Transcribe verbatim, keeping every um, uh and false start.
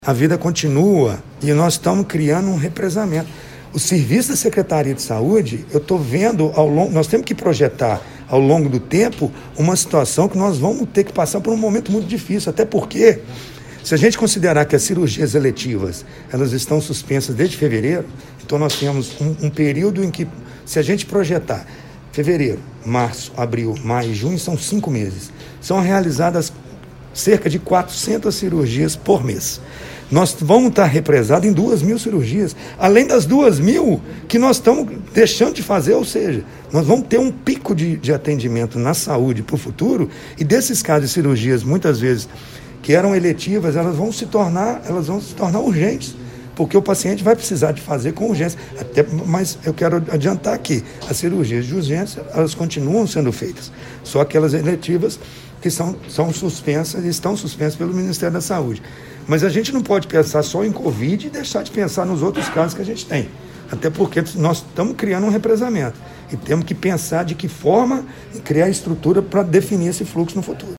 A vida continua e nós estamos criando um represamento. O serviço da Secretaria de Saúde, eu estou vendo ao longo, nós temos que projetar ao longo do tempo uma situação que nós vamos ter que passar por um momento muito difícil, até porque, se a gente considerar que as cirurgias eletivas, elas estão suspensas desde fevereiro, então nós temos um, um período em que, se a gente projetar fevereiro, março, abril, maio e junho, são cinco meses, são realizadas cerca de quatrocentas cirurgias por mês. Nós vamos estar represados em duas mil cirurgias, além das duas mil que nós estamos deixando de fazer, ou seja, nós vamos ter um pico de, de atendimento na saúde para o futuro, e desses casos de cirurgias, muitas vezes, que eram eletivas, elas vão se tornar, elas vão se tornar urgentes, porque o paciente vai precisar de fazer com urgência. Até, mas eu quero adiantar aqui, as cirurgias de urgência, elas continuam sendo feitas, só aquelas eletivas que são, são suspensas e estão suspensas pelo Ministério da Saúde. Mas a gente não pode pensar só em Covid e deixar de pensar nos outros casos que a gente tem. Até porque nós estamos criando um represamento. E temos que pensar de que forma criar estrutura para definir esse fluxo no futuro.